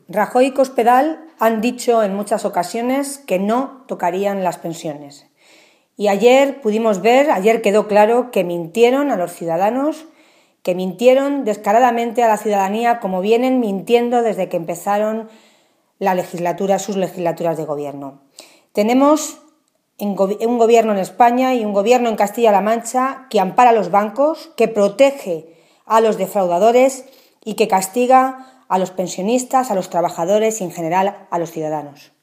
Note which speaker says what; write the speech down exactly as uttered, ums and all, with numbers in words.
Speaker 1: Rajoy y Cospedal han dicho en muchas ocasiones que no tocarían las pensiones. Y ayer pudimos ver, ayer quedó claro que mintieron a los ciudadanos, que mintieron descaradamente a la ciudadanía, como vienen mintiendo desde que empezaron la legislatura, sus legislaturas de gobierno. Tenemos un gobierno en España y un gobierno en Castilla-La Mancha que ampara a los bancos, que protege a los defraudadores y que castiga a los pensionistas, a los trabajadores y, en general, a los ciudadanos.